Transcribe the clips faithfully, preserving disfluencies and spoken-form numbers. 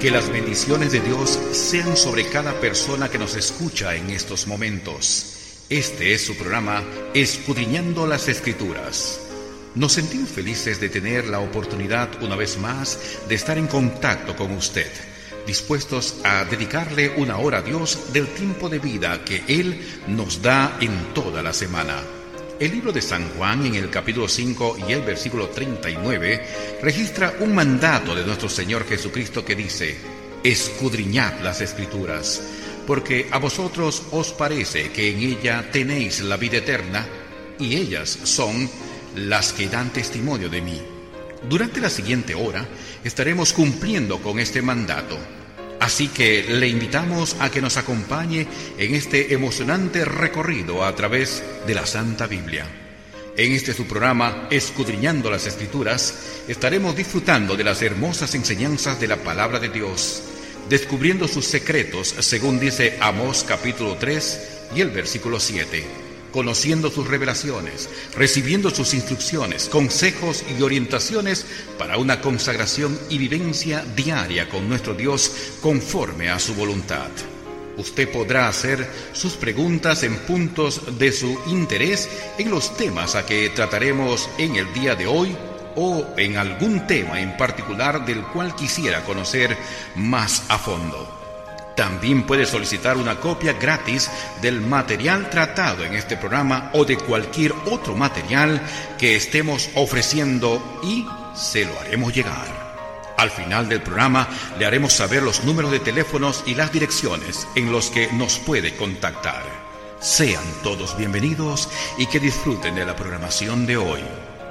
Que las bendiciones de Dios sean sobre cada persona que nos escucha en estos momentos. Este es su programa Escudriñando las Escrituras. Nos sentimos felices de tener la oportunidad una vez más de estar en contacto con usted, dispuestos a dedicarle una hora a Dios del tiempo de vida que Él nos da en toda la semana. El libro de San Juan, en el capítulo cinco y el versículo treinta y nueve, registra un mandato de nuestro Señor Jesucristo que dice: escudriñad las Escrituras, porque a vosotros os parece que en ella tenéis la vida eterna, y ellas son las que dan testimonio de mí. Durante la siguiente hora estaremos cumpliendo con este mandato. Así que le invitamos a que nos acompañe en este emocionante recorrido a través de la Santa Biblia. En este su programa, Escudriñando las Escrituras, estaremos disfrutando de las hermosas enseñanzas de la Palabra de Dios, descubriendo sus secretos, según dice Amós capítulo tres y el versículo siete, conociendo sus revelaciones, recibiendo sus instrucciones, consejos y orientaciones para una consagración y vivencia diaria con nuestro Dios conforme a su voluntad. Usted podrá hacer sus preguntas en puntos de su interés en los temas a que trataremos en el día de hoy o en algún tema en particular del cual quisiera conocer más a fondo. También puede solicitar una copia gratis del material tratado en este programa o de cualquier otro material que estemos ofreciendo y se lo haremos llegar. Al final del programa le haremos saber los números de teléfonos y las direcciones en los que nos puede contactar. Sean todos bienvenidos y que disfruten de la programación de hoy.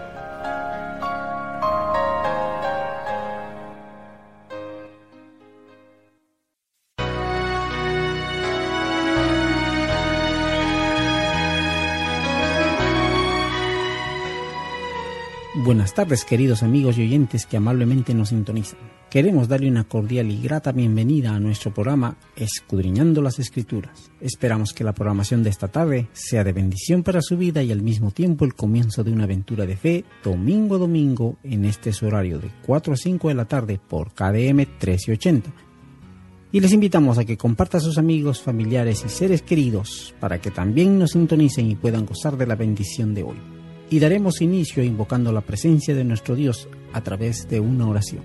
Buenas tardes, queridos amigos y oyentes que amablemente nos sintonizan. Queremos darle una cordial y grata bienvenida a nuestro programa Escudriñando las Escrituras. Esperamos que la programación de esta tarde sea de bendición para su vida y al mismo tiempo el comienzo de una aventura de fe domingo a domingo en este su horario de cuatro a cinco de la tarde por K D M trece ochenta. Y les invitamos a que comparta a sus amigos, familiares y seres queridos para que también nos sintonicen y puedan gozar de la bendición de hoy. Y daremos inicio invocando la presencia de nuestro Dios a través de una oración.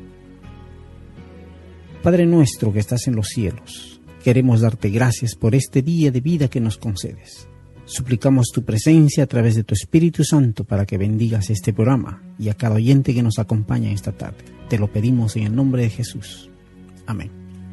Padre nuestro que estás en los cielos, queremos darte gracias por este día de vida que nos concedes. Suplicamos tu presencia a través de tu Espíritu Santo para que bendigas este programa y a cada oyente que nos acompaña esta tarde. Te lo pedimos en el nombre de Jesús. Amén.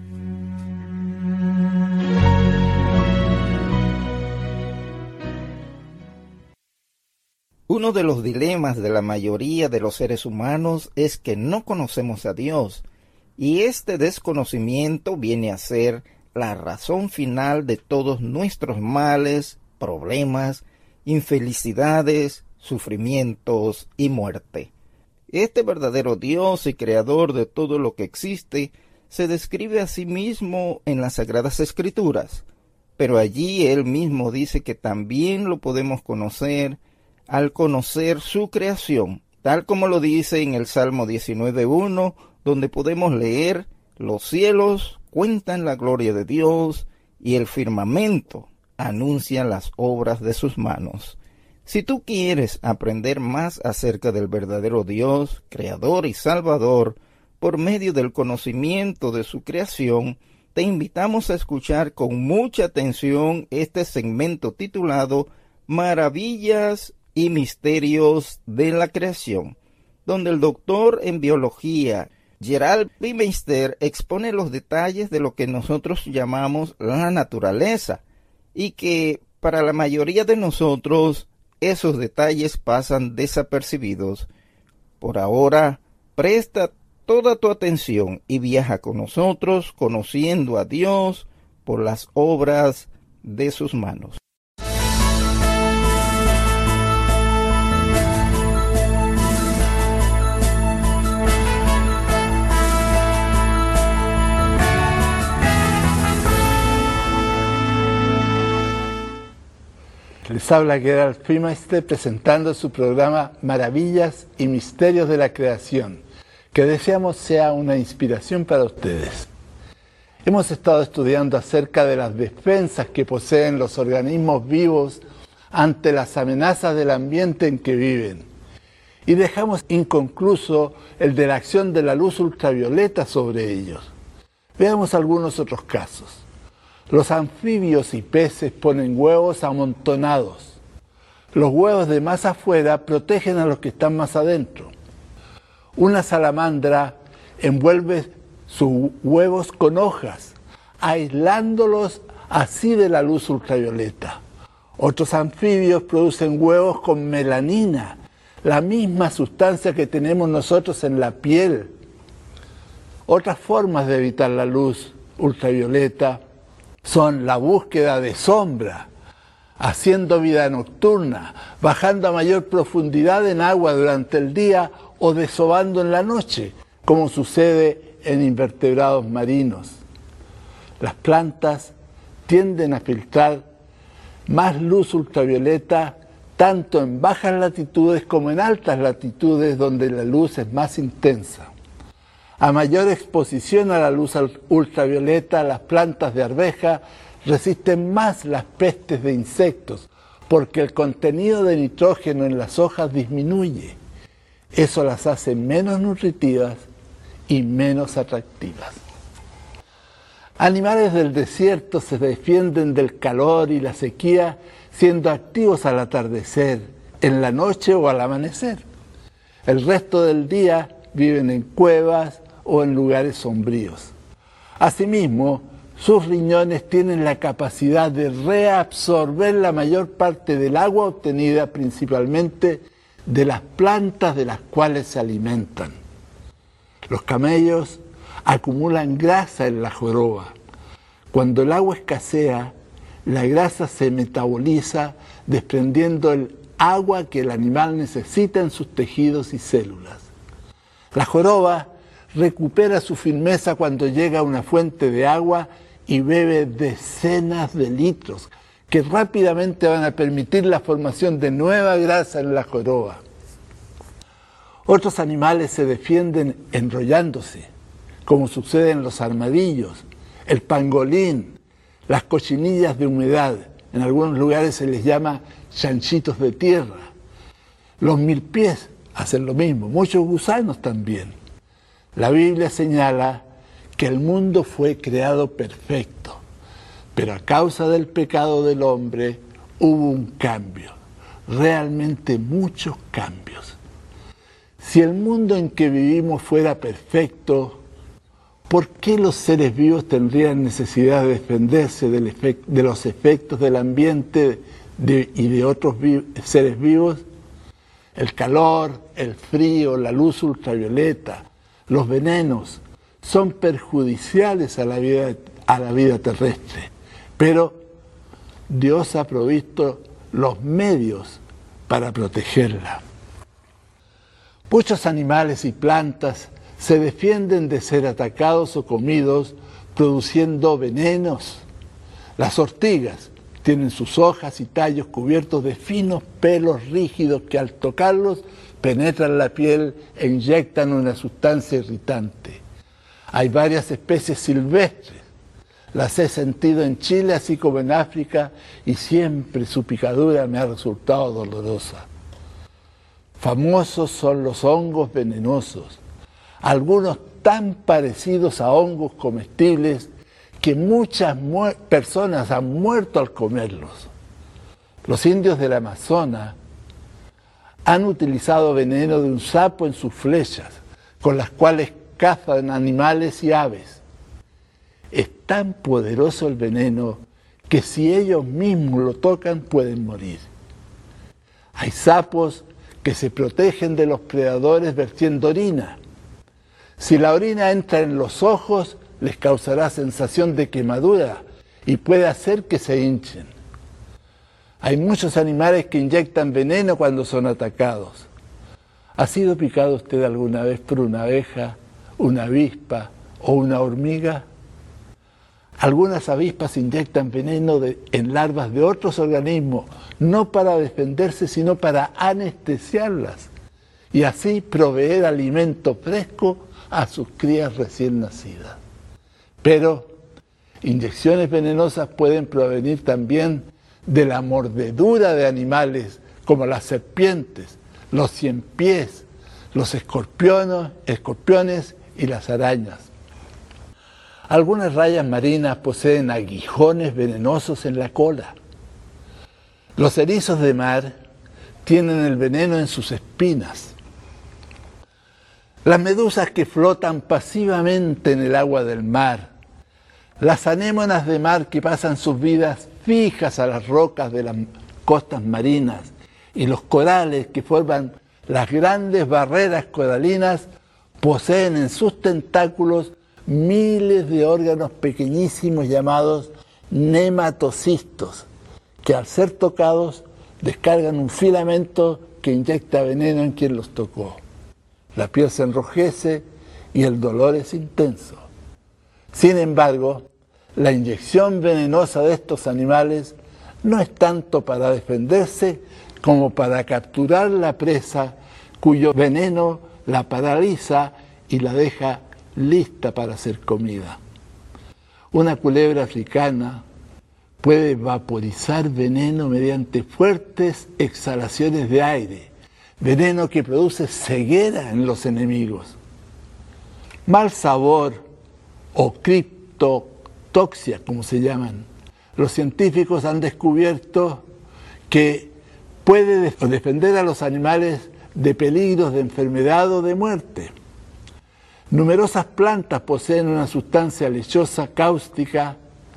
Uno de los dilemas de la mayoría de los seres humanos es que no conocemos a Dios, y este desconocimiento viene a ser la razón final de todos nuestros males, problemas, infelicidades, sufrimientos y muerte. Este verdadero Dios y creador de todo lo que existe se describe a sí mismo en las Sagradas Escrituras, pero allí Él mismo dice que también lo podemos conocer al conocer su creación, tal como lo dice en el Salmo diecinueve uno, donde podemos leer: los cielos cuentan la gloria de Dios y el firmamento anuncia las obras de sus manos. Si tú quieres aprender más acerca del verdadero Dios, Creador y Salvador, por medio del conocimiento de su creación, te invitamos a escuchar con mucha atención este segmento titulado Maravillas y Misterios de la Creación, donde el doctor en biología Gerald Baumeister expone los detalles de lo que nosotros llamamos la naturaleza, y que para la mayoría de nosotros esos detalles pasan desapercibidos. Por ahora, presta toda tu atención y viaja con nosotros conociendo a Dios por las obras de sus manos. Les habla Gerald Baumeister presentando su programa Maravillas y Misterios de la Creación. que deseamos sea una inspiración para ustedes. Hemos estado estudiando acerca de las defensas que poseen los organismos vivos ante las amenazas del ambiente en que viven. Y dejamos inconcluso el de la acción de la luz ultravioleta sobre ellos. Veamos algunos otros casos. Los anfibios y peces ponen huevos amontonados. Los huevos de más afuera protegen a los que están más adentro. Una salamandra envuelve sus huevos con hojas, aislándolos así de la luz ultravioleta. Otros anfibios producen huevos con melanina, la misma sustancia que tenemos nosotros en la piel. Otras formas de evitar la luz ultravioleta son la búsqueda de sombra, haciendo vida nocturna, bajando a mayor profundidad en agua durante el día o desovando en la noche, como sucede en invertebrados marinos. Las plantas tienden a filtrar más luz ultravioleta tanto en bajas latitudes como en altas latitudes donde la luz es más intensa. A mayor exposición a la luz ultravioleta, las plantas de arveja resisten más las pestes de insectos porque el contenido de nitrógeno en las hojas disminuye. Eso las hace menos nutritivas y menos atractivas. Animales del desierto se defienden del calor y la sequía siendo activos al atardecer, en la noche o al amanecer. El resto del día viven en cuevas o en lugares sombríos. Asimismo, sus riñones tienen la capacidad de reabsorber la mayor parte del agua obtenida principalmente de las plantas de las cuales se alimentan. Los camellos acumulan grasa en la joroba. Cuando el agua escasea, la grasa se metaboliza desprendiendo el agua que el animal necesita en sus tejidos y células. La joroba recupera su firmeza cuando llega a una fuente de agua y bebe decenas de litros que rápidamente van a permitir la formación de nueva grasa en la joroba. Otros animales se defienden enrollándose, como sucede en los armadillos, el pangolín, las cochinillas de humedad. En algunos lugares se les llama chanchitos de tierra. Los milpies hacen lo mismo, muchos gusanos también. La Biblia señala que el mundo fue creado perfecto, pero a causa del pecado del hombre hubo un cambio, realmente muchos cambios. Si el mundo en que vivimos fuera perfecto, ¿por qué los seres vivos tendrían necesidad de defenderse del efect- de los efectos del ambiente de, y de otros vi- seres vivos? El calor, el frío, la luz ultravioleta, los venenos son perjudiciales a la vida, a la vida terrestre, pero Dios ha provisto los medios para protegerla. Muchos animales y plantas se defienden de ser atacados o comidos produciendo venenos. Las ortigas tienen sus hojas y tallos cubiertos de finos pelos rígidos que al tocarlos penetran la piel e inyectan una sustancia irritante. Hay varias especies silvestres. Las he sentido en Chile así como en África y siempre su picadura me ha resultado dolorosa. Famosos son los hongos venenosos, algunos tan parecidos a hongos comestibles que muchas mu- personas han muerto al comerlos. Los indios del Amazonas han utilizado veneno de un sapo en sus flechas, con las cuales cazan animales y aves. Es tan poderoso el veneno que si ellos mismos lo tocan pueden morir. Hay sapos que se protegen de los predadores vertiendo orina. Si la orina entra en los ojos, les causará sensación de quemadura y puede hacer que se hinchen. Hay muchos animales que inyectan veneno cuando son atacados. ¿Ha sido picado usted alguna vez por una abeja, una avispa o una hormiga? Algunas avispas inyectan veneno de, en larvas de otros organismos, no para defenderse, sino para anestesiarlas. y así proveer alimento fresco a sus crías recién nacidas. Pero inyecciones venenosas pueden provenir también de la mordedura de animales como las serpientes, los ciempiés, los escorpiones, escorpiones y las arañas. Algunas rayas marinas poseen aguijones venenosos en la cola. Los erizos de mar tienen el veneno en sus espinas. Las medusas que flotan pasivamente en el agua del mar, las anémonas de mar que pasan sus vidas fijas a las rocas de las costas marinas y los corales que forman las grandes barreras coralinas poseen en sus tentáculos miles de órganos pequeñísimos llamados nematocistos, que al ser tocados descargan un filamento que inyecta veneno en quien los tocó. La piel se enrojece y el dolor es intenso. Sin embargo, la inyección venenosa de estos animales no es tanto para defenderse como para capturar la presa cuyo veneno la paraliza y la deja lista para ser comida. Una culebra africana puede vaporizar veneno mediante fuertes exhalaciones de aire, veneno que produce ceguera en los enemigos. Mal sabor o criptotoxia, como se llaman, los científicos han descubierto que puede defender a los animales de peligros de enfermedad o de muerte. Numerosas plantas poseen una sustancia lechosa, cáustica,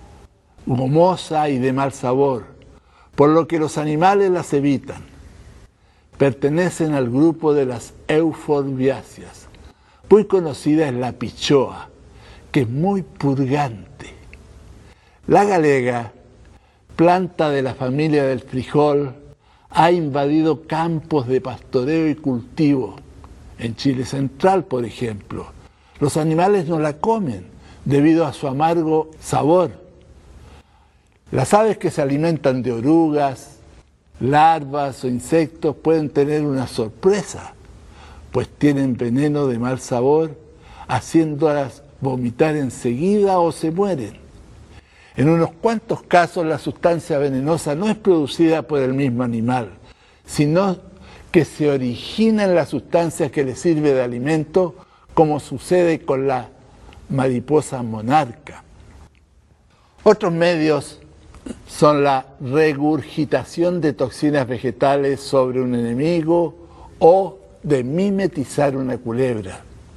gomosa y de mal sabor, por lo que los animales las evitan. Pertenecen al grupo de las euforbiáceas. Muy conocida es la pichoa, que es muy purgante. La galega, planta de la familia del frijol, ha invadido campos de pastoreo y cultivo. En Chile central, por ejemplo, los animales no la comen debido a su amargo sabor. Las aves que se alimentan de orugas, larvas o insectos pueden tener una sorpresa, pues tienen veneno de mal sabor, haciéndolas vomitar enseguida o se mueren. En unos cuantos casos la sustancia venenosa no es producida por el mismo animal, sino que se origina en la sustancia que le sirve de alimento, como sucede con la mariposa monarca. Otros medios son la regurgitación de toxinas vegetales sobre un enemigo o de mimetizar una culebra.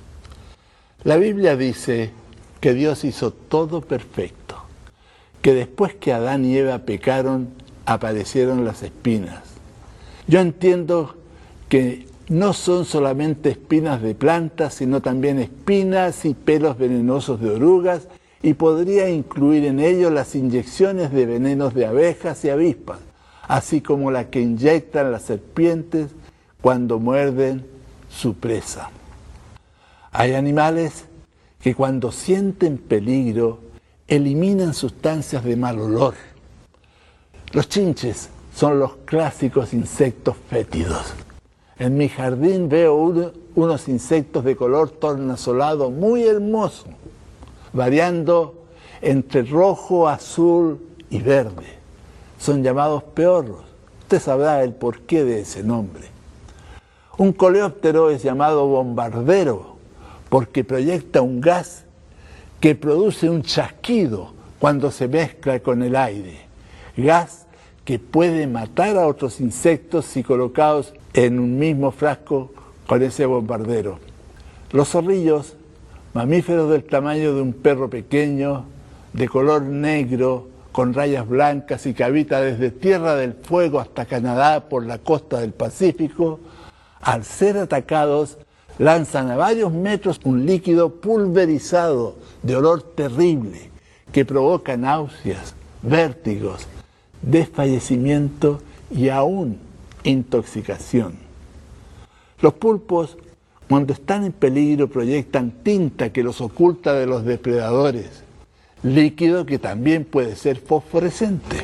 La Biblia dice que Dios hizo todo perfecto, que después que Adán y Eva pecaron, aparecieron las espinas. Yo entiendo que no son solamente espinas de plantas, sino también espinas y pelos venenosos de orugas, y podría incluir en ello las inyecciones de venenos de abejas y avispas, así como la que inyectan las serpientes cuando muerden su presa. Hay animales que cuando sienten peligro eliminan sustancias de mal olor. Los chinches son los clásicos insectos fétidos. En mi jardín veo uno, unos insectos de color tornasolado muy hermoso, variando entre rojo, azul y verde. Son llamados peorros. Usted sabrá el porqué de ese nombre. Un coleóptero es llamado bombardero porque proyecta un gas que produce un chasquido cuando se mezcla con el aire. Gas que puede matar a otros insectos si colocados en un mismo frasco con ese bombardero. Los zorrillos, mamíferos del tamaño de un perro pequeño, de color negro, con rayas blancas y que habita desde Tierra del Fuego hasta Canadá por la costa del Pacífico, al ser atacados, lanzan a varios metros un líquido pulverizado de olor terrible que provoca náuseas, vértigos, desfallecimiento y aún intoxicación. Los pulpos, cuando están en peligro, proyectan tinta que los oculta de los depredadores, líquido que también puede ser fosforescente.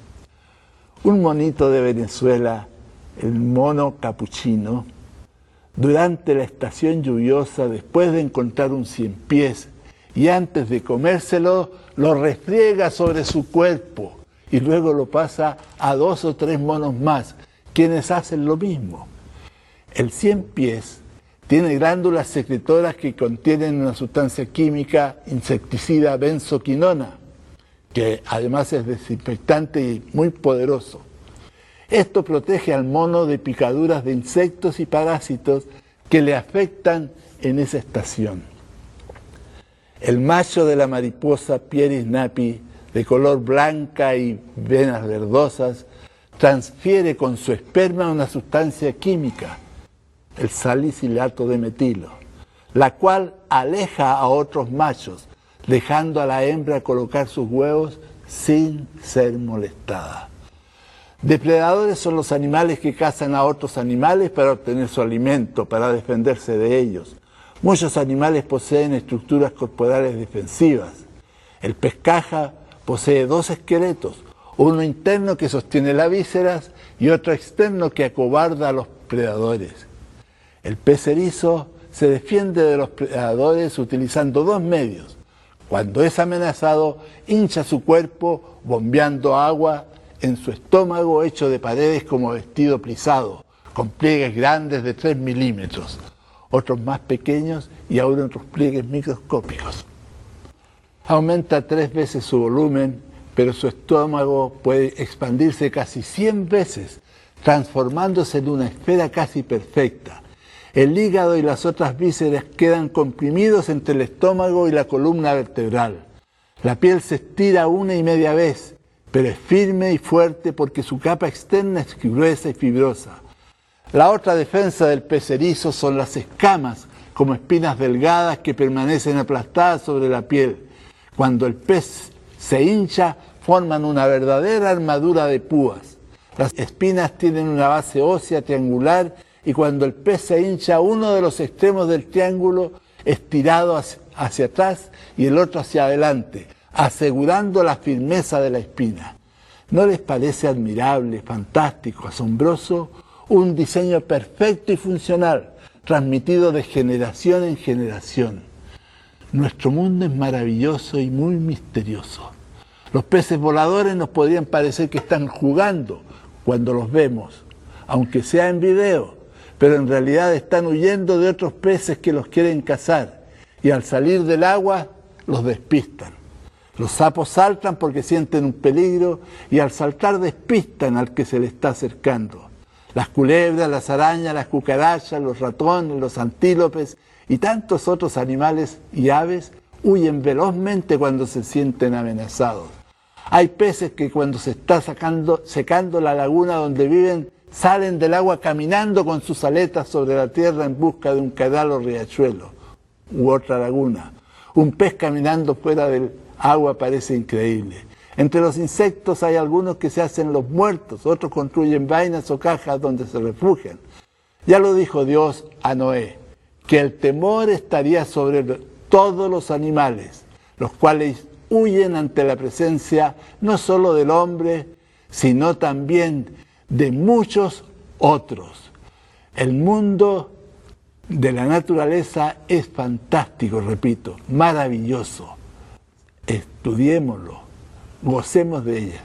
Un monito de Venezuela, el mono capuchino, Durante la estación lluviosa, después de encontrar un cien pies y antes de comérselo, lo refriega sobre su cuerpo y luego lo pasa a dos o tres monos más, quienes hacen lo mismo. El cien pies tiene glándulas secretoras que contienen una sustancia química insecticida benzoquinona, que además es desinfectante y muy poderoso. Esto protege al mono de picaduras de insectos y parásitos que le afectan en esa estación. El macho de la mariposa Pieris napi, de color blanca y venas verdosas, transfiere con su esperma una sustancia química, el salicilato de metilo, la cual aleja a otros machos, dejando a la hembra colocar sus huevos sin ser molestada. Depredadores son los animales que cazan a otros animales para obtener su alimento, para defenderse de ellos. Muchos animales poseen estructuras corporales defensivas. El pez caja posee dos esqueletos, uno interno que sostiene las vísceras y otro externo que acobarda a los predadores. El pez erizo se defiende de los predadores utilizando dos medios. Cuando es amenazado, hincha su cuerpo bombeando agua en su estómago hecho de paredes como vestido plisado, con pliegues grandes de tres milímetros, otros más pequeños y aún otros pliegues microscópicos. Aumenta tres veces su volumen, pero su estómago puede expandirse casi cien veces, transformándose en una esfera casi perfecta. El hígado y las otras vísceras quedan comprimidos entre el estómago y la columna vertebral. La piel se estira una y media vez, pero es firme y fuerte porque su capa externa es gruesa y fibrosa. La otra defensa del pez erizo son las escamas, como espinas delgadas que permanecen aplastadas sobre la piel. Cuando el pez se hincha, forman una verdadera armadura de púas. Las espinas tienen una base ósea triangular y cuando el pez se hincha, uno de los extremos del triángulo es tirado hacia, hacia atrás y el otro hacia adelante, asegurando la firmeza de la espina. ¿No les parece admirable, fantástico, asombroso? Un diseño perfecto y funcional, transmitido de generación en generación. Nuestro mundo es maravilloso y muy misterioso. Los peces voladores nos podrían parecer que están jugando cuando los vemos, aunque sea en video, pero en realidad están huyendo de otros peces que los quieren cazar y al salir del agua los despistan. Los sapos saltan porque sienten un peligro y al saltar despistan al que se le está acercando. Las culebras, las arañas, las cucarachas, los ratones, los antílopes y tantos otros animales y aves huyen velozmente cuando se sienten amenazados. Hay peces que cuando se está sacando, secando la laguna donde viven, salen del agua caminando con sus aletas sobre la tierra en busca de un caudal o riachuelo u otra laguna. Un pez caminando fuera del agua parece increíble. Entre los insectos hay algunos que se hacen los muertos, otros construyen vainas o cajas donde se refugian. Ya lo dijo Dios a Noé, que el temor estaría sobre todos los animales, los cuales huyen ante la presencia no solo del hombre, sino también de muchos otros. El mundo de la naturaleza es fantástico, repito, maravilloso. Estudiémoslo, gocemos de ella.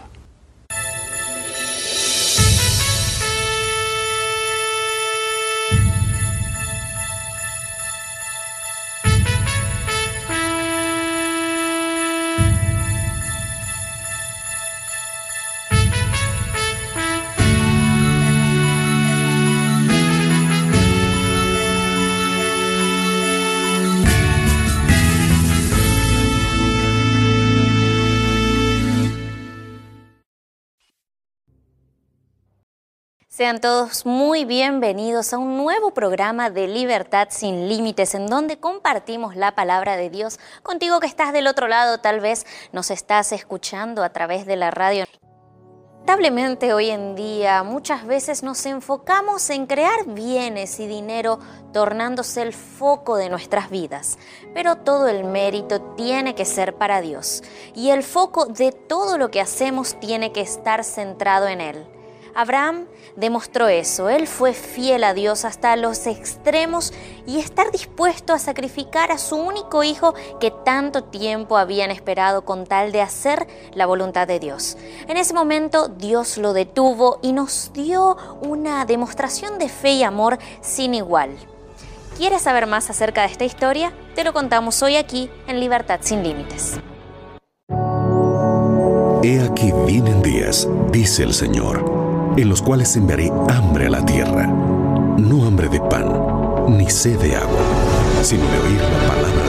Sean todos muy bienvenidos a un nuevo programa de Libertad sin Límites, en donde compartimos la palabra de Dios contigo que estás del otro lado, tal vez nos estás escuchando a través de la radio. Lamentablemente hoy en día muchas veces nos enfocamos en crear bienes y dinero, tornándose el foco de nuestras vidas. Pero todo el mérito tiene que ser para Dios y el foco de todo lo que hacemos tiene que estar centrado en Él. Abraham demostró eso. Él fue fiel a Dios hasta los extremos y estar dispuesto a sacrificar a su único hijo que tanto tiempo habían esperado con tal de hacer la voluntad de Dios. En ese momento Dios lo detuvo y nos dio una demostración de fe y amor sin igual. ¿Quieres saber más acerca de esta historia? Te lo contamos hoy aquí en Libertad Sin Límites. He aquí vienen días, dice el Señor, en los cuales enviaré hambre a la tierra, no hambre de pan, ni sed de agua, sino de oír la palabra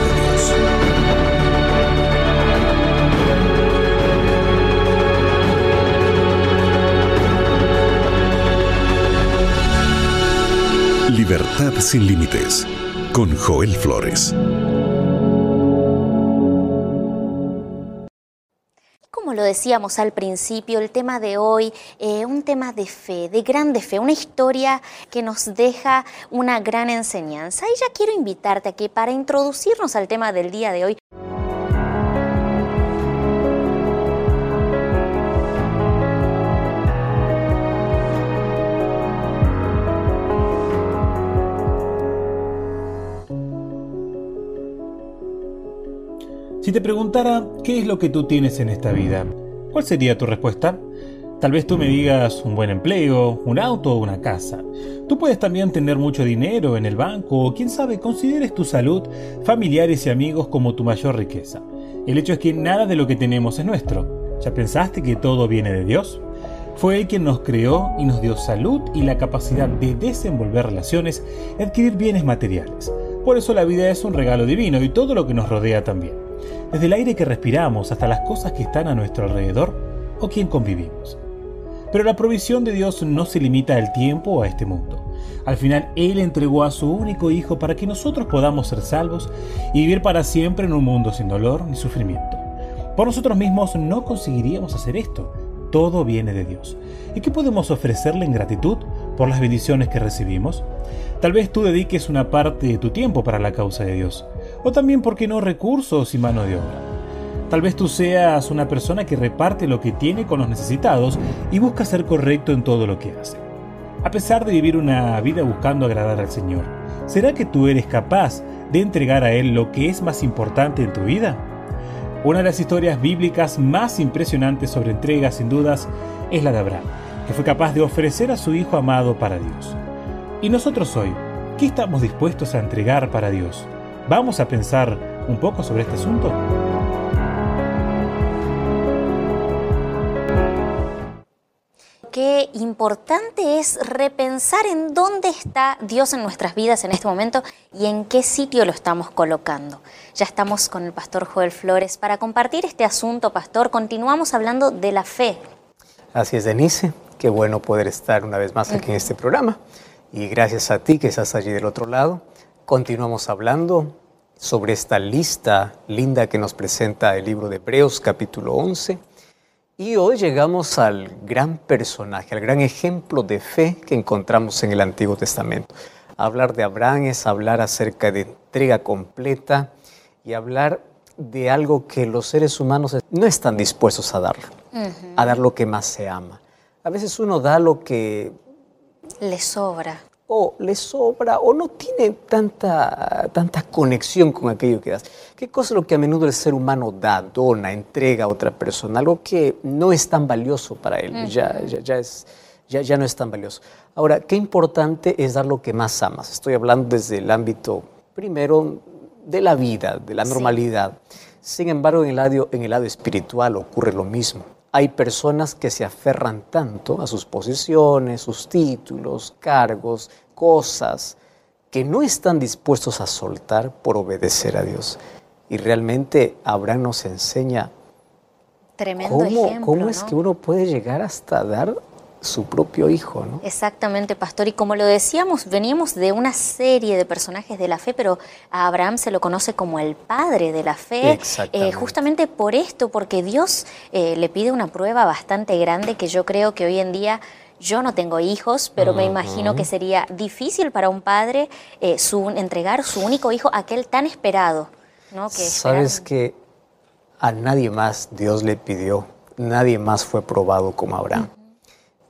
de Dios. Libertad Sin Límites, con Joel Flores. Como lo decíamos al principio, el tema de hoy, eh, un tema de fe, de grande fe, una historia que nos deja una gran enseñanza. Y ya quiero invitarte a que para introducirnos al tema del día de hoy, si te preguntara qué es lo que tú tienes en esta vida, ¿cuál sería tu respuesta? Tal vez tú me digas un buen empleo, un auto o una casa. Tú puedes también tener mucho dinero en el banco o quién sabe, consideres tu salud, familiares y amigos como tu mayor riqueza. El hecho es que nada de lo que tenemos es nuestro. ¿Ya pensaste que todo viene de Dios? Fue Él quien nos creó y nos dio salud y la capacidad de desenvolver relaciones y adquirir bienes materiales. Por eso la vida es un regalo divino y todo lo que nos rodea también. Desde el aire que respiramos hasta las cosas que están a nuestro alrededor o quien convivimos. Pero la provisión de Dios no se limita al tiempo o a este mundo. Al final Él entregó a su único Hijo para que nosotros podamos ser salvos y vivir para siempre en un mundo sin dolor ni sufrimiento. Por nosotros mismos no conseguiríamos hacer esto. Todo viene de Dios. ¿Y qué podemos ofrecerle en gratitud por las bendiciones que recibimos? Tal vez tú dediques una parte de tu tiempo para la causa de Dios. O también, ¿por qué no, recursos y mano de obra? Tal vez tú seas una persona que reparte lo que tiene con los necesitados y busca ser correcto en todo lo que hace. A pesar de vivir una vida buscando agradar al Señor, ¿será que tú eres capaz de entregar a Él lo que es más importante en tu vida? Una de las historias bíblicas más impresionantes sobre entrega, sin dudas, es la de Abraham, que fue capaz de ofrecer a su hijo amado para Dios. ¿Y nosotros hoy, qué estamos dispuestos a entregar para Dios? ¿Vamos a pensar un poco sobre este asunto? Qué importante es repensar en dónde está Dios en nuestras vidas en este momento y en qué sitio lo estamos colocando. Ya estamos con el pastor Joel Flores para compartir este asunto, pastor. Continuamos hablando de la fe. Así es, Denise. Qué bueno poder estar una vez más aquí en este programa. Y gracias a ti que estás allí del otro lado, continuamos hablando sobre esta lista linda que nos presenta el libro de Hebreos, capítulo once. Y hoy llegamos al gran personaje, al gran ejemplo de fe que encontramos en el Antiguo Testamento. Hablar de Abraham es hablar acerca de entrega completa y hablar de algo que los seres humanos no están dispuestos a darlo, uh-huh. a dar lo que más se ama. A veces uno da lo que le sobra. O le sobra o no tiene tanta, tanta conexión con aquello que das. ¿Qué cosa es lo que a menudo el ser humano da, dona, entrega a otra persona? Algo que no es tan valioso para él, uh-huh. ya, ya, ya, es, ya, ya no es tan valioso. Ahora, qué importante es dar lo que más amas. Estoy hablando desde el ámbito, primero, de la vida, de la normalidad. Sí. Sin embargo, en el lado, en el lado espiritual ocurre lo mismo. Hay personas que se aferran tanto a sus posiciones, sus títulos, cargos, cosas, que no están dispuestos a soltar por obedecer a Dios. Y realmente Abraham nos enseña Tremendo cómo, ejemplo, cómo ¿no? es que uno puede llegar hasta dar su propio hijo, ¿no? Exactamente, pastor. Y como lo decíamos, veníamos de una serie de personajes de la fe, pero a Abraham se lo conoce como el padre de la fe. Eh, justamente por esto, porque Dios eh, le pide una prueba bastante grande que yo creo que hoy en día, yo no tengo hijos, pero uh-huh. me imagino que sería difícil para un padre eh, su, entregar su único hijo a aquel tan esperado, ¿no? Que Sabes esperar... que a nadie más Dios le pidió, nadie más fue probado como Abraham. Uh-huh.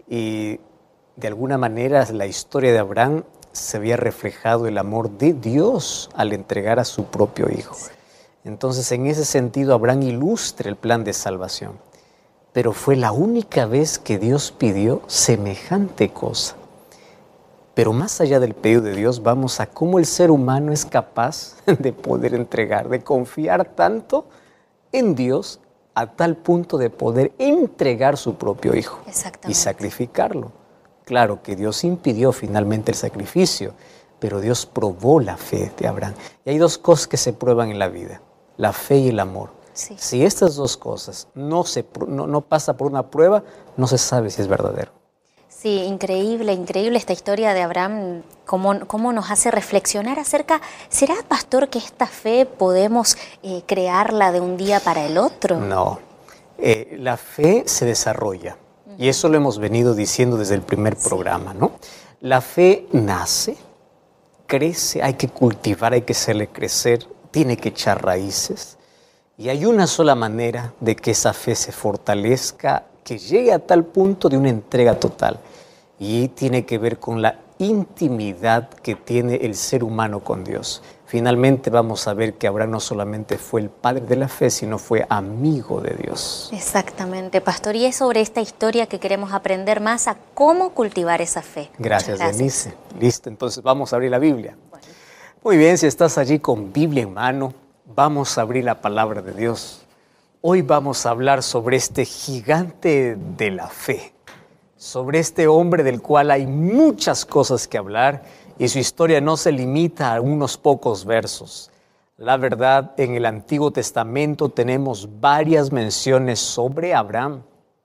Y de alguna manera la historia de Abraham se había reflejado el amor de Dios al entregar a su propio hijo. Entonces, en ese sentido, Abraham ilustra el plan de salvación. Pero fue la única vez que Dios pidió semejante cosa. Pero más allá del pedido de Dios, vamos a cómo el ser humano es capaz de poder entregar, de confiar tanto en Dios a tal punto de poder entregar su propio hijo y sacrificarlo. Claro que Dios impidió finalmente el sacrificio, pero Dios probó la fe de Abraham. Y hay dos cosas que se prueban en la vida, la fe y el amor. Sí. Si estas dos cosas no, se, no, no pasa por una prueba, no se sabe si es verdadero. Sí, increíble, increíble esta historia de Abraham, cómo, cómo nos hace reflexionar acerca, ¿será, pastor, que esta fe podemos eh, crearla de un día para el otro? No, eh, la fe se desarrolla, uh-huh. y eso lo hemos venido diciendo desde el primer sí. programa, ¿no? La fe nace, crece, hay que cultivar, hay que hacerle crecer, tiene que echar raíces, y hay una sola manera de que esa fe se fortalezca, que llegue a tal punto de una entrega total. Y tiene que ver con la intimidad que tiene el ser humano con Dios. Finalmente vamos a ver que Abraham no solamente fue el padre de la fe, sino fue amigo de Dios. Exactamente, pastor. Y es sobre esta historia que queremos aprender más a cómo cultivar esa fe. Gracias, gracias. Denise. Listo, entonces vamos a abrir la Biblia. Bueno. Muy bien, si estás allí con Biblia en mano, vamos a abrir la palabra de Dios. Hoy vamos a hablar sobre este gigante de la fe, sobre este hombre del cual hay muchas cosas que hablar y su historia no se limita a unos pocos versos. La verdad, en el Antiguo Testamento tenemos varias menciones sobre Abraham.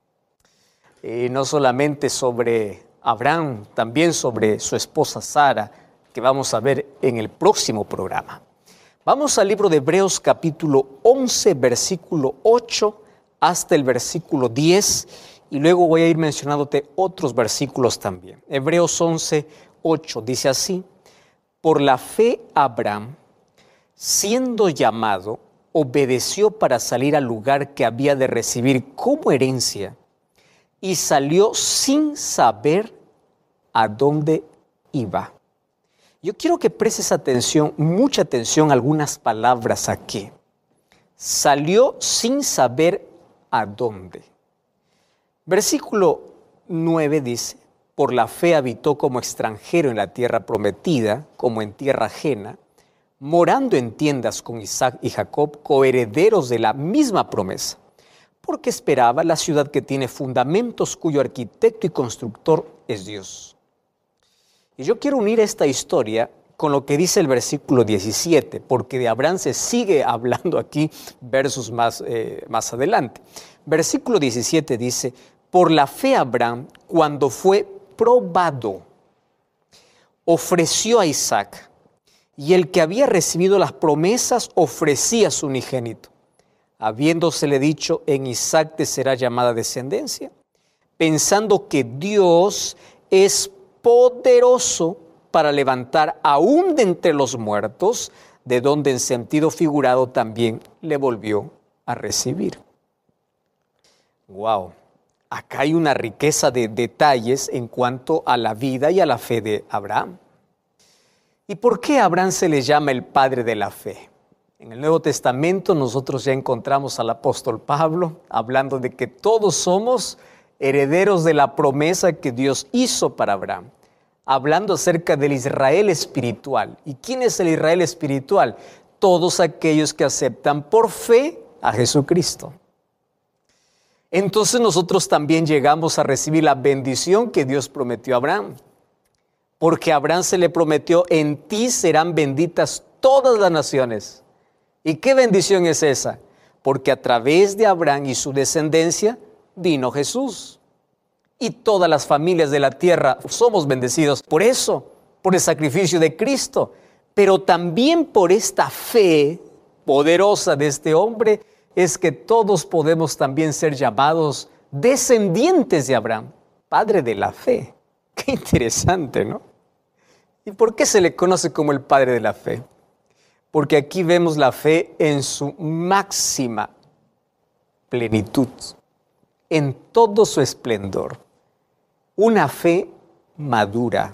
Y no solamente sobre Abraham, también sobre su esposa Sara, que vamos a ver en el próximo programa. Vamos al libro de Hebreos capítulo once, versículo ocho hasta el versículo diez y luego voy a ir mencionándote otros versículos también. Hebreos once, ocho dice así: por la fe Abraham, siendo llamado, obedeció para salir al lugar que había de recibir como herencia y salió sin saber a dónde iba. Yo quiero que prestes atención, mucha atención a algunas palabras aquí. Salió sin saber a dónde. Versículo nueve dice: por la fe habitó como extranjero en la tierra prometida, como en tierra ajena, morando en tiendas con Isaac y Jacob, coherederos de la misma promesa, porque esperaba la ciudad que tiene fundamentos, cuyo arquitecto y constructor es Dios. Y yo quiero unir esta historia con lo que dice el versículo diecisiete, porque de Abraham se sigue hablando aquí versos más, eh, más adelante. Versículo diecisiete dice: por la fe Abraham, cuando fue probado, ofreció a Isaac, y el que había recibido las promesas ofrecía a su unigénito, habiéndosele dicho: en Isaac te será llamada descendencia, pensando que Dios es poderoso para levantar aún de entre los muertos, de donde en sentido figurado también le volvió a recibir. Wow, acá hay una riqueza de detalles en cuanto a la vida y a la fe de Abraham. ¿Y por qué a Abraham se le llama el padre de la fe? En el Nuevo Testamento nosotros ya encontramos al apóstol Pablo hablando de que todos somos herederos de la promesa que Dios hizo para Abraham, hablando acerca del Israel espiritual. ¿Y quién es el Israel espiritual? Todos aquellos que aceptan por fe a Jesucristo. Entonces nosotros también llegamos a recibir la bendición que Dios prometió a Abraham, porque a Abraham se le prometió: en ti serán benditas todas las naciones. ¿Y qué bendición es esa? Porque a través de Abraham y su descendencia vino Jesús. Y todas las familias de la tierra somos bendecidos por eso, por el sacrificio de Cristo, pero también por esta fe poderosa de este hombre, es que todos podemos también ser llamados descendientes de Abraham, padre de la fe. Qué interesante, ¿no? ¿Y por qué se le conoce como el padre de la fe? Porque aquí vemos la fe en su máxima plenitud, en todo su esplendor. una fe madura,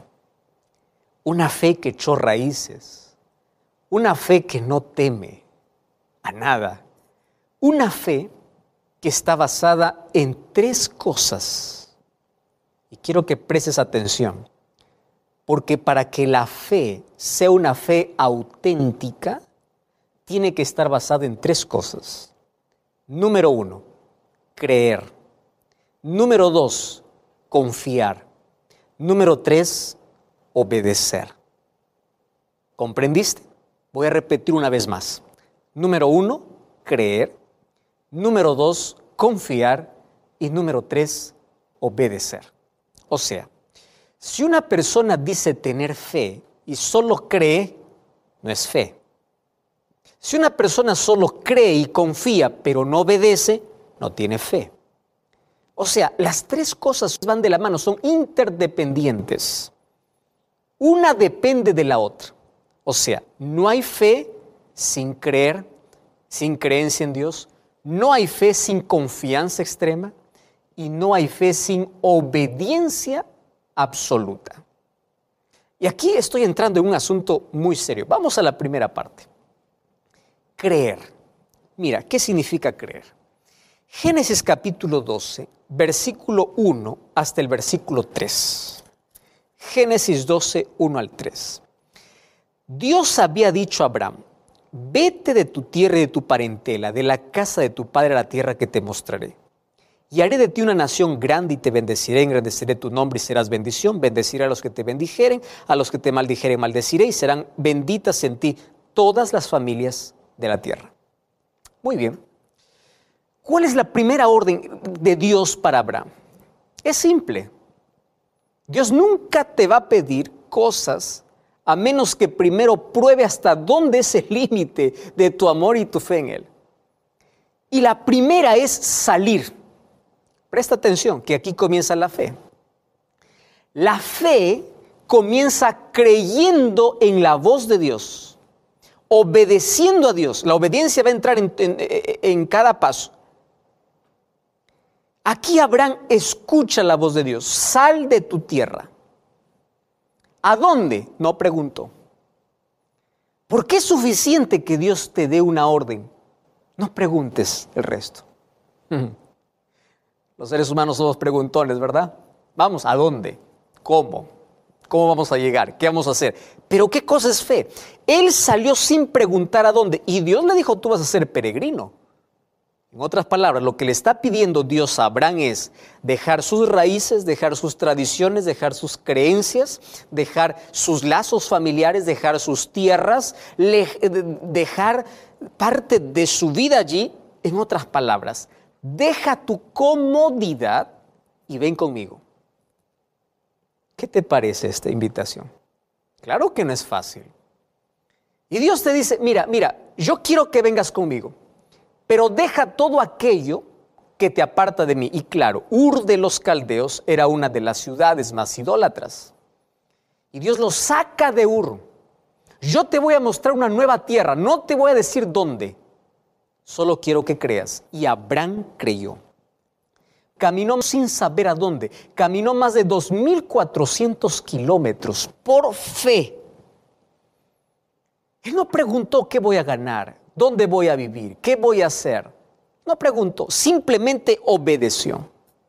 una fe que echó raíces, una fe que no teme a nada, una fe que está basada en tres cosas. Y quiero que prestes atención, porque para que la fe sea una fe auténtica, tiene que estar basada en tres cosas. Número uno, creer. Número dos, confiar. Número tres, obedecer. ¿Comprendiste? Voy a repetir una vez más. Número uno, creer. Número dos, confiar. Y número tres, obedecer. O sea, si una persona dice tener fe y solo cree, no es fe. Si una persona solo cree y confía, pero no obedece, no tiene fe. O sea, las tres cosas van de la mano, son interdependientes. Una depende de la otra. O sea, no hay fe sin creer, sin creencia en Dios. No hay fe sin confianza extrema. Y no hay fe sin obediencia absoluta. Y aquí estoy entrando en un asunto muy serio. Vamos a la primera parte. Creer. Mira, ¿qué significa creer? Génesis capítulo doce, versículo uno hasta el versículo tres. Génesis doce, uno al tres. Dios había dicho a Abraham: vete de tu tierra y de tu parentela, de la casa de tu padre a la tierra que te mostraré. Y haré de ti una nación grande y te bendeciré, engrandeceré tu nombre y serás bendición. Bendeciré a los que te bendijeren, a los que te maldijeren maldeciré, y serán benditas en ti todas las familias de la tierra. Muy bien. ¿Cuál es la primera orden de Dios para Abraham? Es simple. Dios nunca te va a pedir cosas a menos que primero pruebe hasta dónde es el límite de tu amor y tu fe en Él. Y la primera es salir. Presta atención, que aquí comienza la fe. La fe comienza creyendo en la voz de Dios, obedeciendo a Dios. La obediencia va a entrar en, en, en cada paso. Aquí Abraham escucha la voz de Dios. Sal de tu tierra. ¿A dónde? No preguntó. ¿Por qué es suficiente que Dios te dé una orden? No preguntes el resto. Los seres humanos somos preguntones, ¿verdad? Vamos, ¿a dónde? ¿Cómo? ¿Cómo vamos a llegar? ¿Qué vamos a hacer? Pero ¿qué cosa es fe? Él salió sin preguntar a dónde. Y Dios le dijo: tú vas a ser peregrino. En otras palabras, lo que le está pidiendo Dios a Abraham es dejar sus raíces, dejar sus tradiciones, dejar sus creencias, dejar sus lazos familiares, dejar sus tierras, dejar parte de su vida allí. En otras palabras, deja tu comodidad y ven conmigo. ¿Qué te parece esta invitación? Claro que no es fácil. Y Dios te dice: mira, mira, yo quiero que vengas conmigo, pero deja todo aquello que te aparta de mí. Y claro, Ur de los Caldeos era una de las ciudades más idólatras. Y Dios lo saca de Ur. Yo te voy a mostrar una nueva tierra, no te voy a decir dónde. Solo quiero que creas. Y Abraham creyó. Caminó sin saber a dónde. Caminó más de dos mil cuatrocientos kilómetros por fe. Él no preguntó qué voy a ganar, dónde voy a vivir, qué voy a hacer. No preguntó, simplemente obedeció.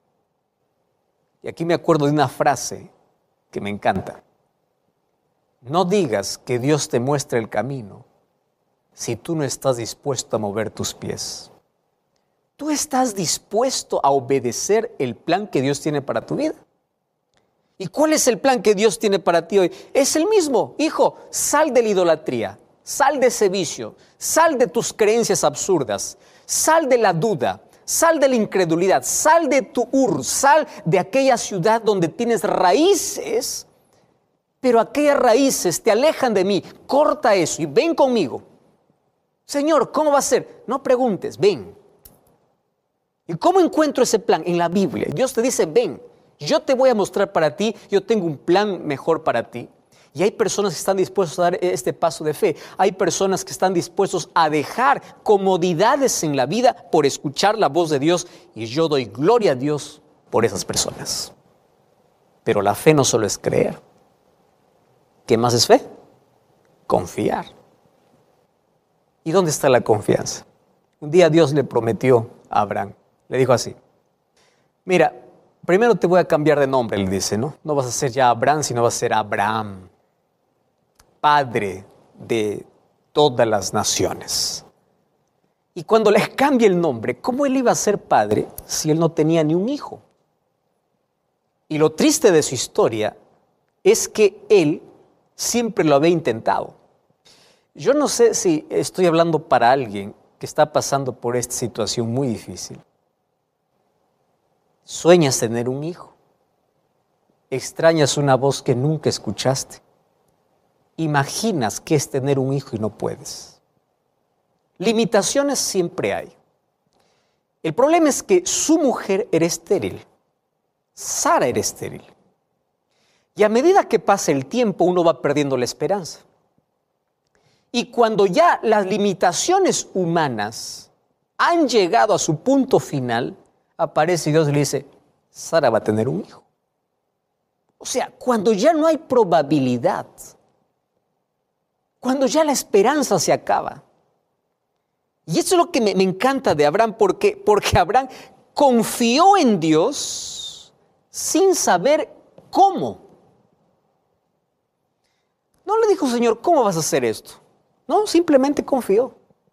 Y aquí me acuerdo de una frase que me encanta. No digas que Dios te muestre el camino si tú no estás dispuesto a mover tus pies. ¿Tú estás dispuesto a obedecer el plan que Dios tiene para tu vida? ¿Y cuál es el plan que Dios tiene para ti hoy? Es el mismo. Hijo, sal de la idolatría, sal de ese vicio, sal de tus creencias absurdas, sal de la duda, sal de la incredulidad, sal de tu Ur, sal de aquella ciudad donde tienes raíces, pero aquellas raíces te alejan de mí. Corta eso y ven conmigo. Señor, ¿cómo va a ser? No preguntes, ven. ¿Y cómo encuentro ese plan? En la Biblia. Dios te dice: ven, yo te voy a mostrar para ti, yo tengo un plan mejor para ti. Y hay personas que están dispuestos a dar este paso de fe. Hay personas que están dispuestos a dejar comodidades en la vida por escuchar la voz de Dios. Y yo doy gloria a Dios por esas personas. Pero la fe no solo es creer. ¿Qué más es fe? Confiar. ¿Y dónde está la confianza? Un día Dios le prometió a Abraham, le dijo así: mira, primero te voy a cambiar de nombre, le dice, ¿no? No vas a ser ya Abraham, sino vas a ser Abraham, padre de todas las naciones. Y cuando le cambie el nombre, ¿cómo él iba a ser padre si él no tenía ni un hijo? Y lo triste de su historia es que él siempre lo había intentado. Yo no sé si estoy hablando para alguien que está pasando por esta situación muy difícil. Sueñas tener un hijo. Extrañas una voz que nunca escuchaste. Imaginas qué es tener un hijo y no puedes. Limitaciones siempre hay. El problema es que su mujer era estéril. Sara era estéril. Y a medida que pasa el tiempo, uno va perdiendo la esperanza. Y cuando ya las limitaciones humanas han llegado a su punto final, aparece Dios y le dice: Sara va a tener un hijo. O sea, cuando ya no hay probabilidad, cuando ya la esperanza se acaba. Y eso es lo que me, me encanta de Abraham, porque, porque Abraham confió en Dios sin saber cómo. No le dijo: Señor, ¿cómo vas a hacer esto? No, simplemente confió.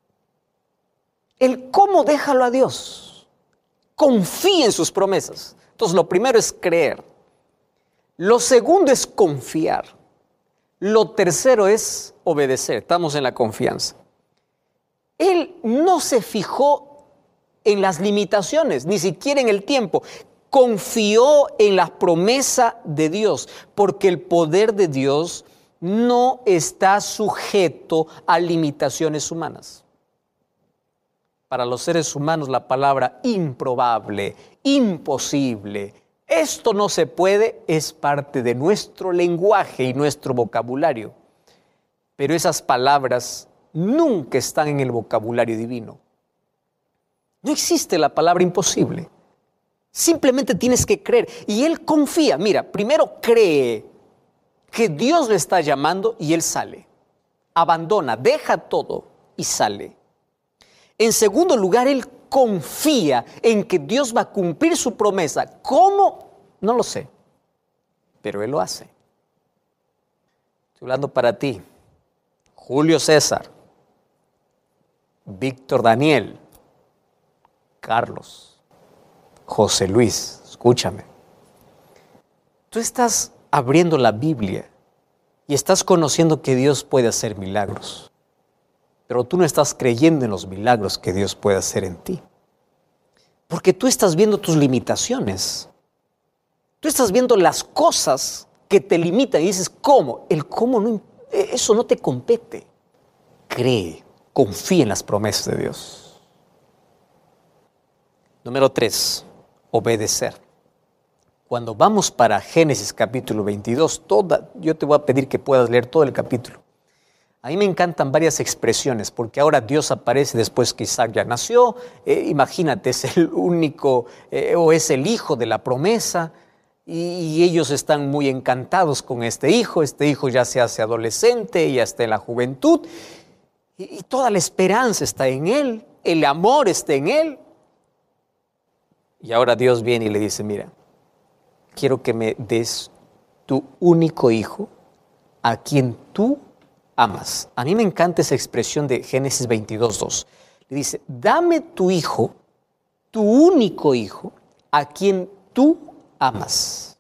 El cómo déjalo a Dios. Confía en sus promesas. Entonces, lo primero es creer. Lo segundo es confiar. Lo tercero es obedecer. Estamos en la confianza. Él no se fijó en las limitaciones, ni siquiera en el tiempo. Confió en la promesa de Dios, porque el poder de Dios no está sujeto a limitaciones humanas. Para los seres humanos la palabra improbable, imposible, esto no se puede, es parte de nuestro lenguaje y nuestro vocabulario. Pero esas palabras nunca están en el vocabulario divino. No existe la palabra imposible. Simplemente tienes que creer. Y él confía. Mira, primero cree que Dios le está llamando y él sale. Abandona, deja todo y sale. En segundo lugar, él confía en que Dios va a cumplir su promesa. ¿Cómo? No lo sé, pero él lo hace. Estoy hablando para ti, Julio César, Víctor Daniel, Carlos, José Luis, escúchame. Tú estás abriendo la Biblia y estás conociendo que Dios puede hacer milagros, pero tú no estás creyendo en los milagros que Dios puede hacer en ti, porque tú estás viendo tus limitaciones, tú estás viendo las cosas que te limitan y dices, ¿cómo? El cómo, no, eso no te compete. Cree, confía en las promesas de Dios. Número tres, obedecer. Cuando vamos para Génesis capítulo veintidós, toda, yo te voy a pedir que puedas leer todo el capítulo. A mí me encantan varias expresiones, porque ahora Dios aparece después que Isaac ya nació. Eh, imagínate, es el único eh, o es el hijo de la promesa, y, y ellos están muy encantados con este hijo. Este hijo ya se hace adolescente, ya está en la juventud, y, y toda la esperanza está en él, el amor está en él. Y ahora Dios viene y le dice, mira, quiero que me des tu único hijo a quien tú amas. A mí me encanta esa expresión de Génesis veintidós dos. Le dice, dame tu hijo, tu único hijo, a quien tú amas.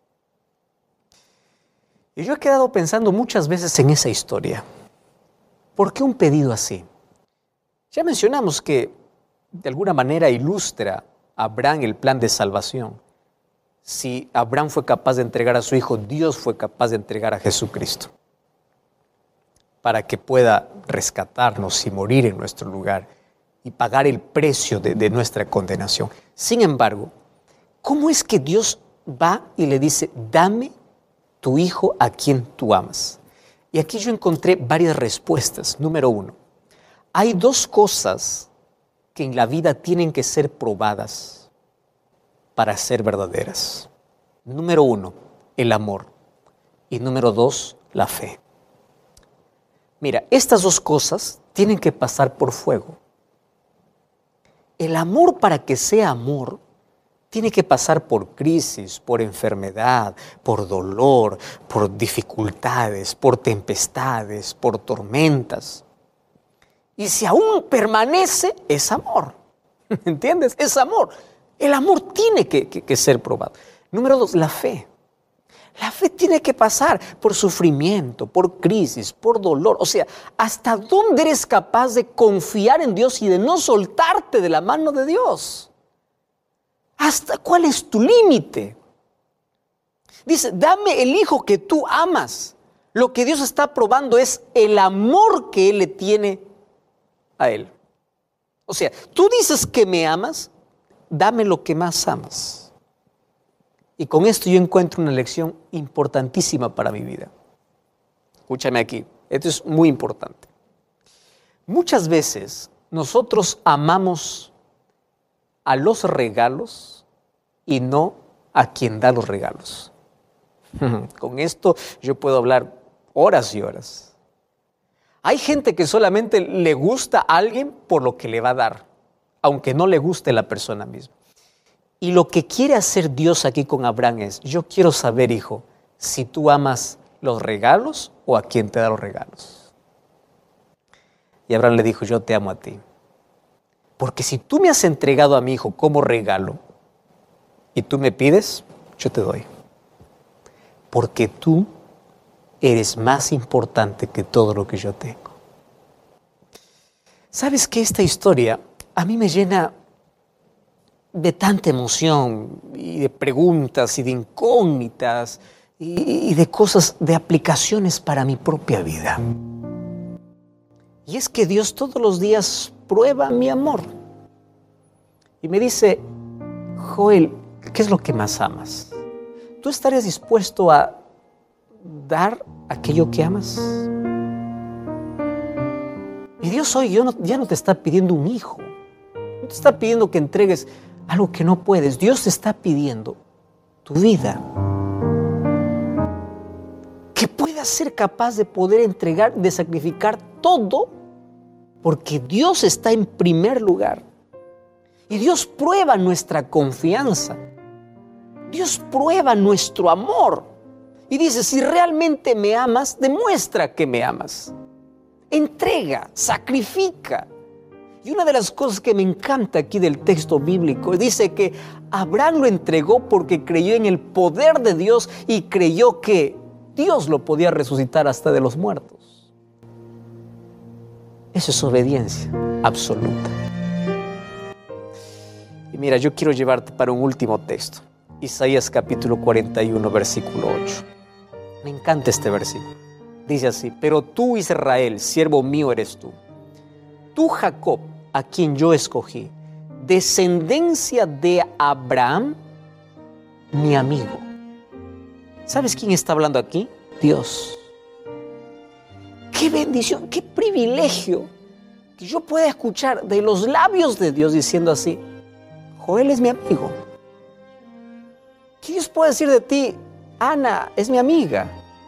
Y yo he quedado pensando muchas veces en esa historia. ¿Por qué un pedido así? Ya mencionamos que de alguna manera ilustra a Abraham el plan de salvación. Si Abraham fue capaz de entregar a su hijo, Dios fue capaz de entregar a Jesucristo para que pueda rescatarnos y morir en nuestro lugar y pagar el precio de, de nuestra condenación. Sin embargo, ¿cómo es que Dios va y le dice, dame tu hijo a quien tú amas? Y aquí yo encontré varias respuestas. Número uno, hay dos cosas que en la vida tienen que ser probadas para ser verdaderas. Número uno, el amor. Y número dos, la fe. Mira, estas dos cosas tienen que pasar por fuego. El amor, para que sea amor, tiene que pasar por crisis, por enfermedad, por dolor, por dificultades, por tempestades, por tormentas. Y si aún permanece, es amor. ¿Entiendes? Es amor. El amor tiene que, que, que ser probado. Número dos, la fe. La fe tiene que pasar por sufrimiento, por crisis, por dolor. O sea, ¿hasta dónde eres capaz de confiar en Dios y de no soltarte de la mano de Dios? ¿Hasta cuál es tu límite? Dice, dame el hijo que tú amas. Lo que Dios está probando es el amor que Él le tiene a Él. O sea, tú dices que me amas, dame lo que más amas. Y con esto yo encuentro una lección importantísima para mi vida. Escúchame aquí, esto es muy importante. Muchas veces nosotros amamos a los regalos y no a quien da los regalos. Con esto yo puedo hablar horas y horas. Hay gente que solamente le gusta a alguien por lo que le va a dar, aunque no le guste la persona misma. Y lo que quiere hacer Dios aquí con Abraham es, yo quiero saber, hijo, si tú amas los regalos o a quien te da los regalos. Y Abraham le dijo, yo te amo a ti. Porque si tú me has entregado a mi hijo como regalo y tú me pides, yo te doy. Porque tú eres más importante que todo lo que yo tengo. ¿Sabes que esta historia a mí me llena de tanta emoción y de preguntas y de incógnitas y, y de cosas, de aplicaciones para mi propia vida? Y es que Dios todos los días prueba mi amor y me dice, Joel, ¿qué es lo que más amas? ¿Tú estarías dispuesto a dar aquello que amas? Y Dios hoy yo no, ya no te está pidiendo un hijo, no te está pidiendo que entregues algo que no puedes. Dios te está pidiendo tu vida. Que puedas ser capaz de poder entregar, de sacrificar todo, porque Dios está en primer lugar. Y Dios prueba nuestra confianza. Dios prueba nuestro amor. Y dice, si realmente me amas, demuestra que me amas. Entrega, sacrifica. Y una de las cosas que me encanta aquí del texto bíblico, dice que Abraham lo entregó porque creyó en el poder de Dios y creyó que Dios lo podía resucitar hasta de los muertos. Eso es obediencia absoluta. Y mira, yo quiero llevarte para un último texto. Isaías capítulo cuarenta y uno, versículo ocho. Me encanta este versículo. Dice así, pero tú, Israel, siervo mío eres tú. Tú, Jacob, a quien yo escogí, descendencia de Abraham, mi amigo. ¿Sabes quién está hablando aquí? Dios. ¡Qué bendición, qué privilegio! Que yo pueda escuchar de los labios de Dios diciendo así, Joel es mi amigo. Que Dios pueda decir de ti, Ana es mi amiga.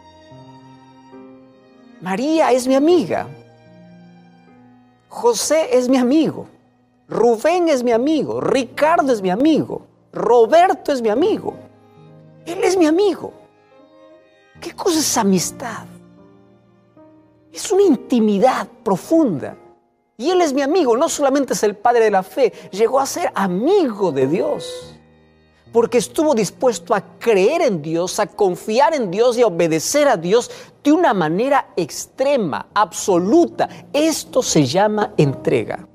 María es mi amiga. José es mi amigo, Rubén es mi amigo, Ricardo es mi amigo, Roberto es mi amigo. Él es mi amigo. ¿Qué cosa es amistad? Es una intimidad profunda. Y Él es mi amigo, no solamente es el padre de la fe, llegó a ser amigo de Dios. Porque estuvo dispuesto a creer en Dios, a confiar en Dios y a obedecer a Dios de una manera extrema, absoluta. Esto se llama entrega.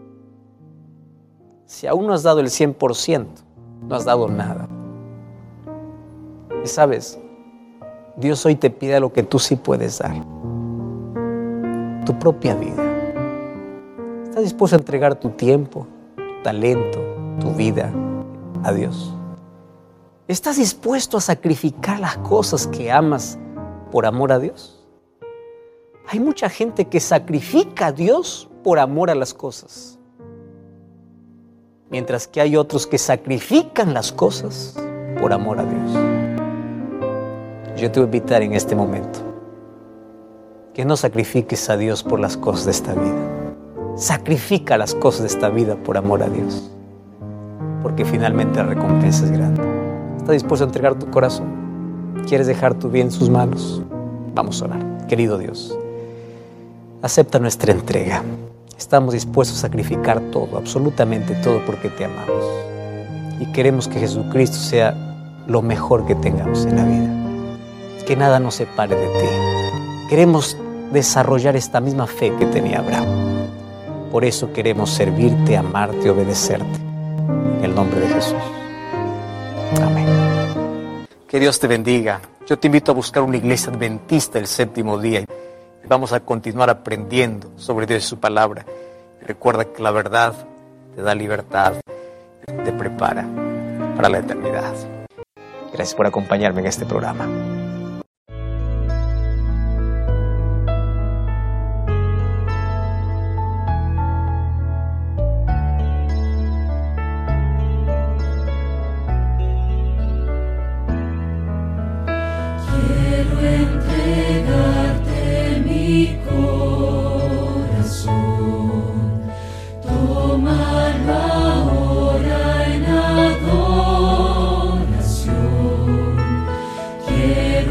Si aún no has dado el cien por ciento, no has dado nada. Y sabes, Dios hoy te pide lo que tú sí puedes dar. Tu propia vida. ¿Estás dispuesto a entregar tu tiempo, tu talento, tu vida a Dios? ¿Estás dispuesto a sacrificar las cosas que amas por amor a Dios? Hay mucha gente que sacrifica a Dios por amor a las cosas, mientras que hay otros que sacrifican las cosas por amor a Dios. Yo te voy a invitar en este momento que no sacrifiques a Dios por las cosas de esta vida. Sacrifica las cosas de esta vida por amor a Dios, porque finalmente la recompensa es grande. ¿Estás dispuesto a entregar tu corazón? ¿Quieres dejar tu vida en sus manos? Vamos a orar. Querido Dios, acepta nuestra entrega. Estamos dispuestos a sacrificar todo, absolutamente todo, porque te amamos. Y queremos que Jesucristo sea lo mejor que tengamos en la vida. Que nada nos separe de ti. Queremos desarrollar esta misma fe que tenía Abraham. Por eso queremos servirte, amarte, obedecerte. En el nombre de Jesús. Amén. Que Dios te bendiga. Yo te invito a buscar una iglesia adventista el séptimo día. Vamos a continuar aprendiendo sobre Dios y su palabra. Recuerda que la verdad te da libertad, te prepara para la eternidad. Gracias por acompañarme en este programa. Quiero entregarte mi corazón, tómalo ahora en adoración. Quiero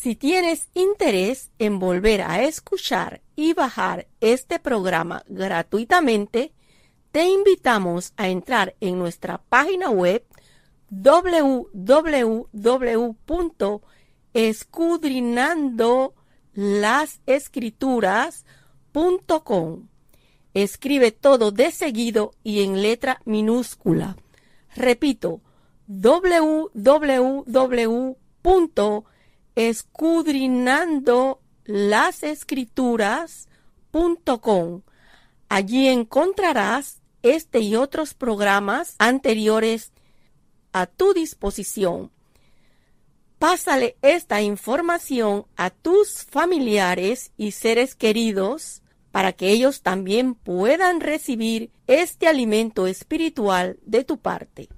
Si tienes interés en volver a escuchar y bajar este programa gratuitamente, te invitamos a entrar en nuestra página web doble u doble u doble u punto escudriñando las escrituras punto com. Escribe todo de seguido y en letra minúscula. Repito, doble u doble u doble u punto escudriñando las escrituras punto com. Allí encontrarás este y otros programas anteriores a tu disposición. Pásale esta información a tus familiares y seres queridos para que ellos también puedan recibir este alimento espiritual de tu parte.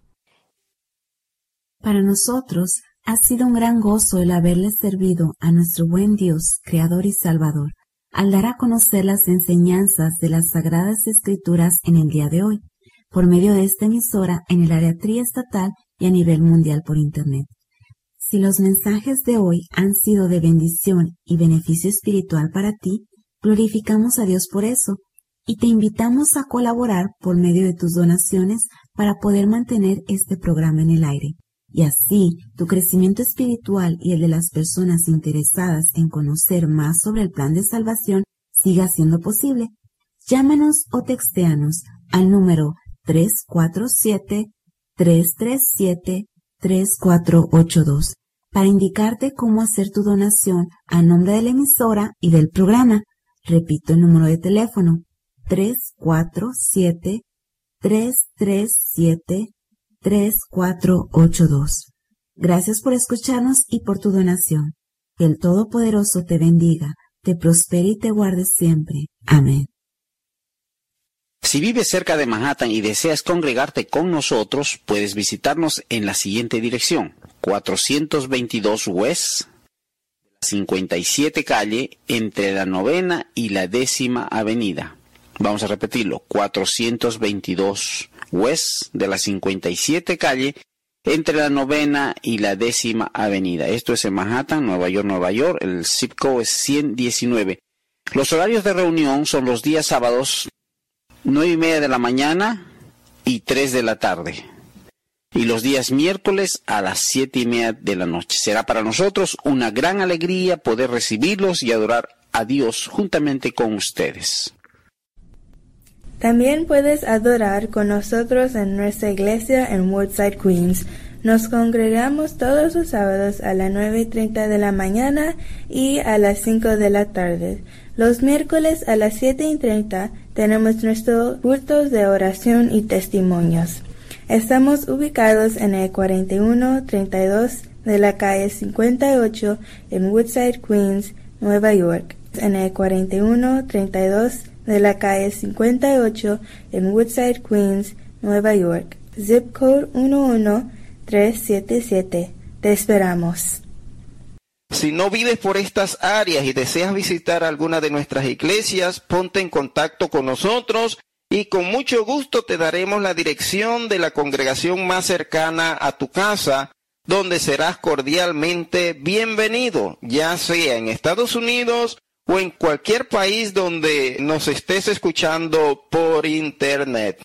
Para nosotros ha sido un gran gozo el haberle servido a nuestro buen Dios, Creador y Salvador, al dar a conocer las enseñanzas de las Sagradas Escrituras en el día de hoy, por medio de esta emisora en el área triestatal y a nivel mundial por Internet. Si los mensajes de hoy han sido de bendición y beneficio espiritual para ti, glorificamos a Dios por eso y te invitamos a colaborar por medio de tus donaciones para poder mantener este programa en el aire. Y así, tu crecimiento espiritual y el de las personas interesadas en conocer más sobre el plan de salvación siga siendo posible. Llámanos o textéanos al número tres cuatro siete, tres tres siete, tres cuatro ocho dos para indicarte cómo hacer tu donación a nombre de la emisora y del programa. Repito el número de teléfono, tres cuatro siete, tres tres siete, tres cuatro ocho dos. Gracias por escucharnos y por tu donación. Que el Todopoderoso te bendiga, te prospere y te guarde siempre. Amén. Si vives cerca de Manhattan y deseas congregarte con nosotros, puedes visitarnos en la siguiente dirección: cuatrocientos veintidós West, cincuenta y siete calle, entre la novena y la décima avenida. Vamos a repetirlo: cuatrocientos veintidós West de la cincuenta y siete calle, entre la novena y la décima avenida. Esto es en Manhattan, Nueva York, Nueva York. El zip code es ciento diecinueve. Los horarios de reunión son los días sábados, nueve y media de la mañana y tres de la tarde. Y los días miércoles a las siete y media de la noche. Será para nosotros una gran alegría poder recibirlos y adorar a Dios juntamente con ustedes. También puedes adorar con nosotros en nuestra iglesia en Woodside, Queens. Nos congregamos todos los sábados a las nueve y treinta de la mañana y a las cinco de la tarde. Los miércoles a las siete y treinta tenemos nuestros cultos de oración y testimonios. Estamos ubicados en el cuarenta y uno treinta y dos de la calle cincuenta y ocho en Woodside, Queens, Nueva York. En el cuarenta y uno treinta y dos de la calle cincuenta y ocho en Woodside, Queens, Nueva York. Zip code uno uno tres siete siete. Te esperamos. Si no vives por estas áreas y deseas visitar alguna de nuestras iglesias, ponte en contacto con nosotros y con mucho gusto te daremos la dirección de la congregación más cercana a tu casa, donde serás cordialmente bienvenido, ya sea en Estados Unidos o en cualquier país donde nos estés escuchando por internet.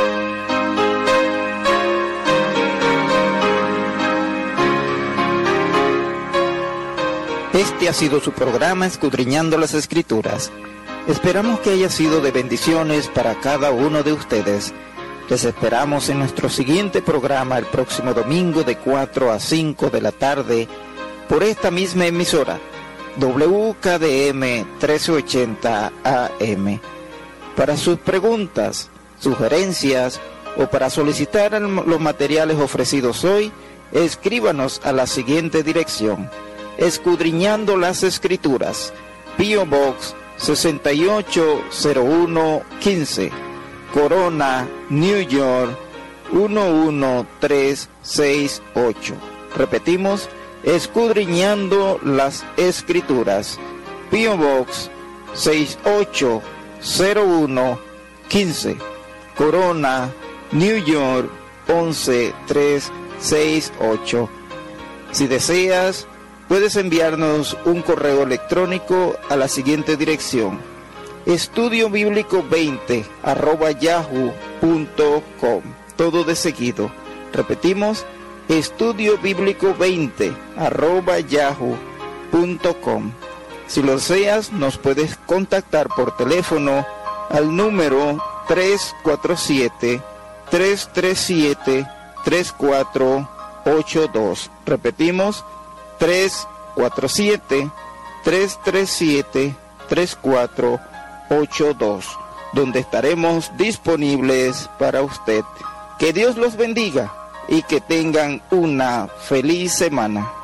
Este ha sido su programa Escudriñando las Escrituras. Esperamos que haya sido de bendiciones para cada uno de ustedes. Les esperamos en nuestro siguiente programa el próximo domingo de cuatro a cinco de la tarde por esta misma emisora, W K D M trece ochenta A M. Para sus preguntas, sugerencias o para solicitar los materiales ofrecidos hoy, escríbanos a la siguiente dirección: Escudriñando las Escrituras, P O Box sesenta y ocho cero uno quince, Corona, New York uno uno tres seis ocho. Repetimos: Escudriñando las Escrituras, P O Box sesenta y ocho cero uno quince, Corona, New York once tres seis ocho. Si deseas puedes enviarnos un correo electrónico a la siguiente dirección: estudio bíblico veinte arroba yahoo punto com. Todo de seguido. Repetimos, estudio bíblico veinte arroba yahoo punto com. Si lo deseas, nos puedes contactar por teléfono al número tres cuatro siete, tres tres siete, tres cuatro ocho dos. Repetimos, tres cuatro siete, tres tres siete, tres cuatro ocho dos, donde estaremos disponibles para usted. Que Dios los bendiga y que tengan una feliz semana.